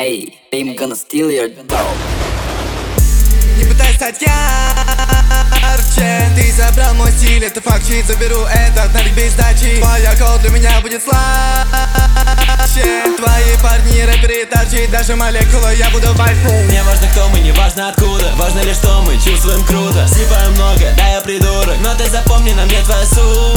Hey, I'm gonna steal your dough. Не пытайся стать ярче. Ты забрал мой стиль, это факт, чит. Заберу этот навик без сдачи. Твоя кол для меня будет слаще. Твои парни, рэперы, торчи. Даже молекулы, я буду вайфу. Не важно кто мы, не важно откуда. Важно лишь что мы чувствуем круто. Сипаем много, да я придурок. Но ты запомни, на мне твоя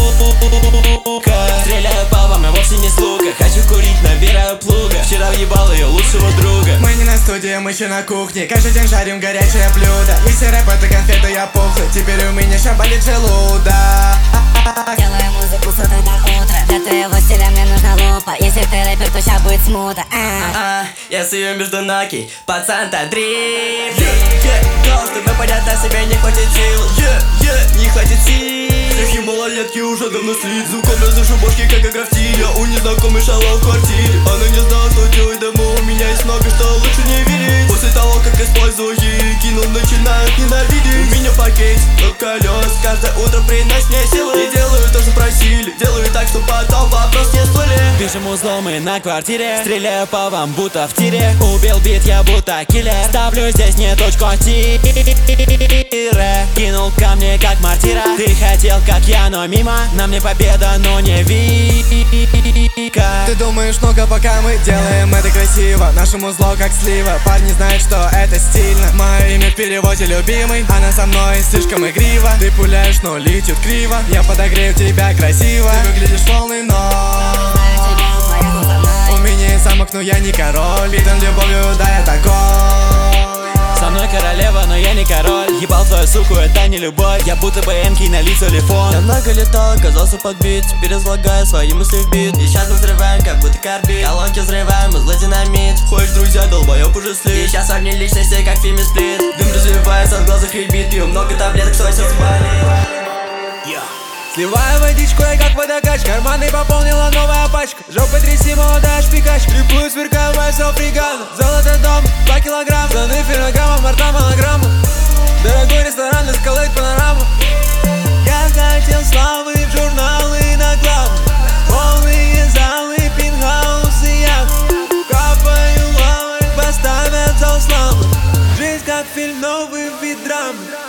сука. Стреляю по вам, я вовсе не с лука. Хочу курить, набираю плуга. Вчера въебал ее лучшего друга. Мы не на студии, мы еще на кухне. Каждый день жарим горячее блюдо. Если рэп это конфеты, я пухлый. Теперь у меня ща болит желудок. Делаю музыку с утра до утра. Для твоего стиля мне нужна лупа. Если ты рэпер, то ща будет смута. Я сую между ноги, пацан-то дрифт. То, чтобы понять, на себе не хватит сил. Не хватит сил. Всех малолетки уже давно слит. Звуком разрушу бошки, как игра в тиль. Я у незнакомой шалал в квартире. Она не знала, что делать домой. У меня есть много, что лучше не видеть. После того, как использую ей, кинул, начинают ненавидеть. У меня пакет от колес. Каждое утро приносит мне силы. И делаю то, что просили. Делаю так, что потом вопрос не всплыли. Пишем узлом и на квартире. Стреляю по вам, будто в тире. Убил бит, я будто киллер. Ставлю здесь не точку, а тире. Кинул камни, как мортира. Ты хотел, как я, но мимо. На мне победа, но не вика. Ты думаешь много, пока мы делаем это красиво. Нашему зло как слива. Парни знают, что это стильно. Мое имя в переводе любимый. Она со мной слишком игриво. Ты пуляешь, но летит криво. Я подогрею тебя красиво. Ты выглядишь полный, но у меня есть замок, но я не король. Питан любовью, да я такой. Со мной королева, но я не король. Ебал твою суку, это не любовь. Я будто бы эмки на лицо телефон. Я много летал, оказался подбит. Теперь излагаю свои мысли в бит. И сейчас мы взрываем, как будто карбид. Колонки взрываем, мы злой динамит. Хочешь, друзья, долбоёб уже слит. И сейчас огни личности, как в фильме Сплит. Дым развивается в глазах и бит. Пью много таблеток, что сейчас болит. Сливаю водичку, я как водокач. Карманы пополнила новая пачка. Жопой тряси, молодая шпикач. Трипую, сверкаю, вайсов фригана. Золотой дом, 2 килограмма. Штаны феррограмма, борта монограмма. Дорогой ресторан, эскалейт, панорама. Я хотел славы в журналы на глав. Полные залы, пентхаусы, я капаю лавой, поставят зал славы. Жизнь как фильм, новый вид драмы.